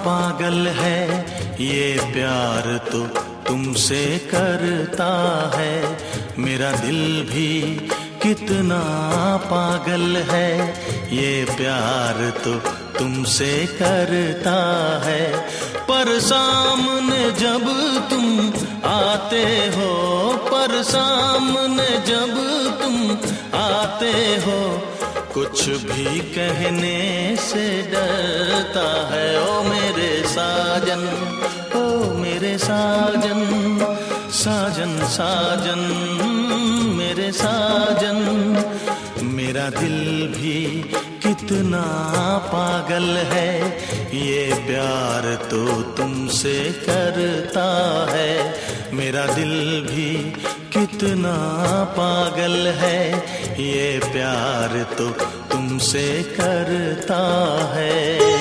पागल है ये प्यार तो तुमसे करता है, मेरा दिल भी कितना पागल है ये प्यार तो तुमसे करता है। पर सामने जब तुम आते हो, पर सामने जब तुम आते हो, कुछ भी कहने से डरता है। ओ मेरे साजन, ओ मेरे साजन, साजन साजन मेरे साजन, मेरा दिल भी कितना पागल है ये प्यार तो तुमसे करता है, मेरा दिल भी कितना पागल है ये प्यार तो तुमसे करता है।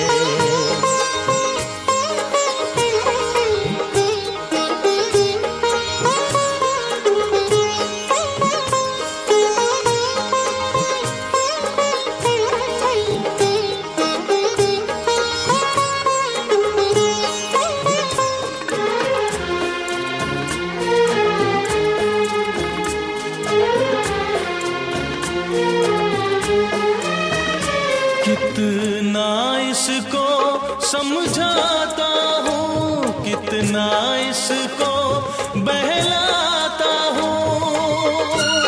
कितना इसको समझाता हूँ, कितना इसको बहलाता हूँ,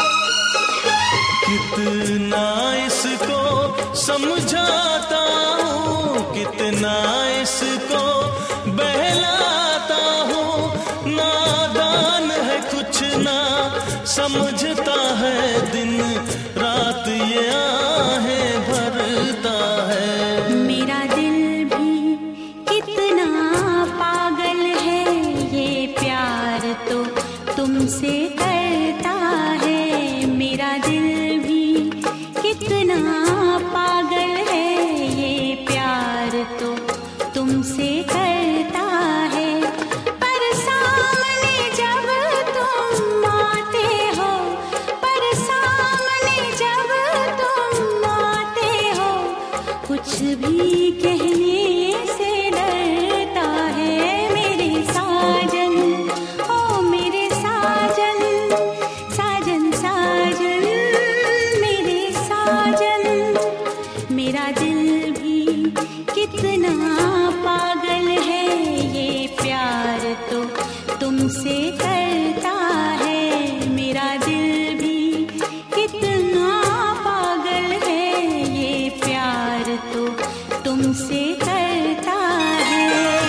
कितना इसको समझाता हूँ, कितना इसको बहलाता हूँ। नादान है कुछ ना समझता है, दिन रात ये आहें भरता है। मेरा दिल भी कितना पागल है ये प्यार तो तुमसे करता है, मेरा दिल भी कितना पागल है ये प्यार तो तुमसे करता है। पर सामने जब तुम आते हो, पर सामने जब तुम आते हो, कुछ भी कहने से डरता है। मेरे साजन, ओ मेरे साजन, साजन साजन मेरे साजन, मेरा दिल भी कितना पागल है ये प्यार तो तुमसे करता है, मेरा दिल भी कितना पागल है ये प्यार तो तुमसे करता है।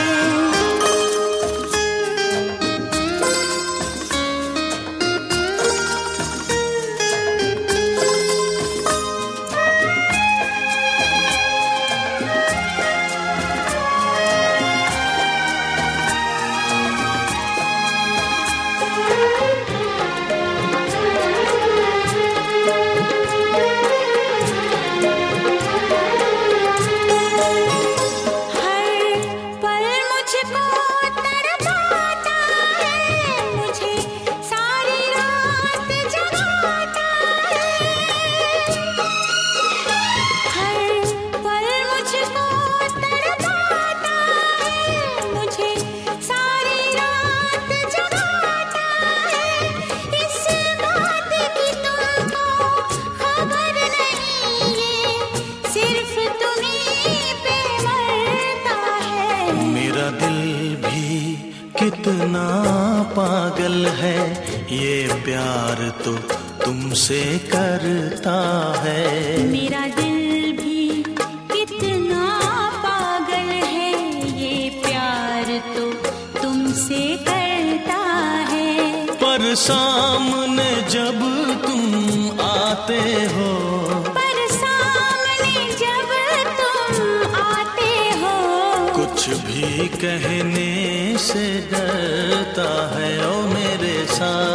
कितना पागल है ये प्यार तो तुमसे करता है। मेरा दिल भी कितना पागल है ये प्यार तो तुमसे करता है। पर सामने जब तुम आते हो, पर सामने जब तुम आते हो, कुछ भी कहने से डरता है। ओ मेरे साथ